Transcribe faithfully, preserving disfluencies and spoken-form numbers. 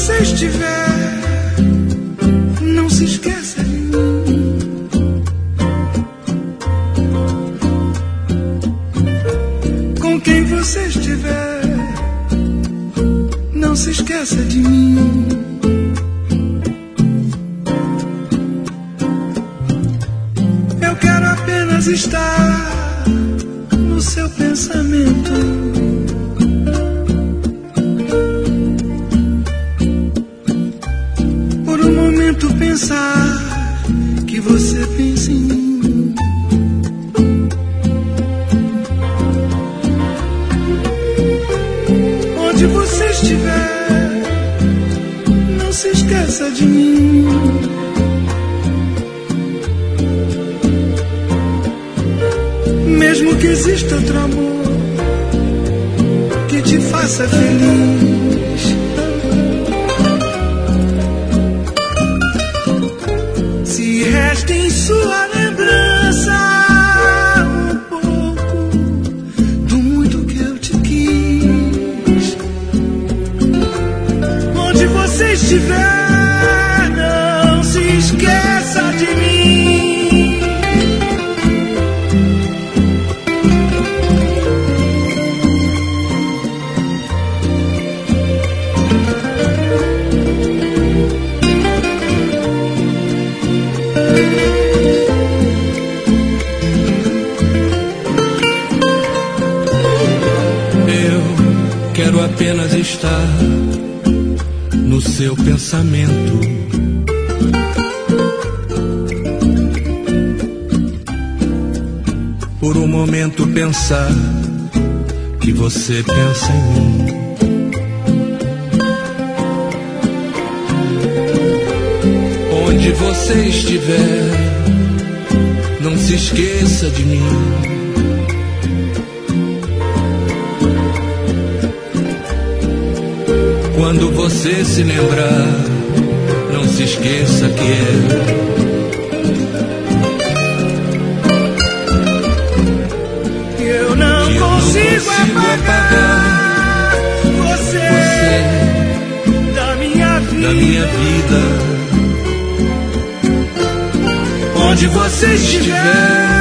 você estiver, não se esqueça de mim. Com quem você estiver, não se esqueça de mim. Eu quero apenas estar no seu pensamento. Por um momento pensar que você pensa em mim. Onde você estiver, não se esqueça de mim. Mesmo que exista outro amor que te faça feliz, se resta em sua lembrança um pouco do muito que eu te quis. Onde você estiver, não se esqueça de mim. Quero apenas estar no seu pensamento. Por um momento pensar que você pensa em mim. Onde você estiver, não se esqueça de mim. Quando você se lembrar, não se esqueça que é eu não, que eu consigo, não consigo apagar, apagar você, você da minha vida. da minha vida. Onde você estiver,